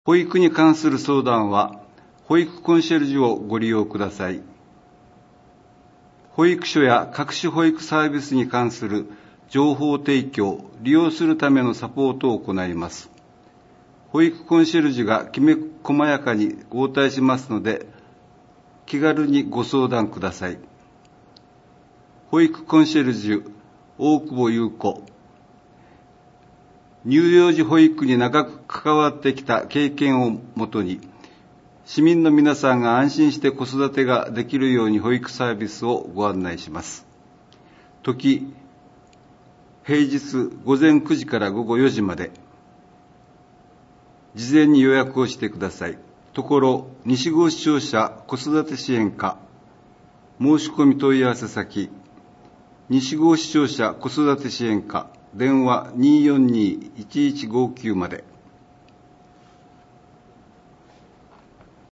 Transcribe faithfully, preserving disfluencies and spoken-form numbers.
保育に関する相談は、保育コンシェルジュをご利用ください。保育所や各種保育サービスに関する情報提供、利用するためのサポートを行います。保育コンシェルジュがきめ細やかに応対しますので、気軽にご相談ください。保育コンシェルジュ、大久保優子。乳幼児保育に長く関わってきた経験をもとに、市民の皆さんが安心して子育てができるように保育サービスをご案内します。時、平日午前くじから午後よじまで、事前に予約をしてください。ところ、西郷市庁舎子育て支援課、申し込み問い合わせ先、西郷市庁舎子育て支援課、電話 にーよんにーいちいちごきゅう まで。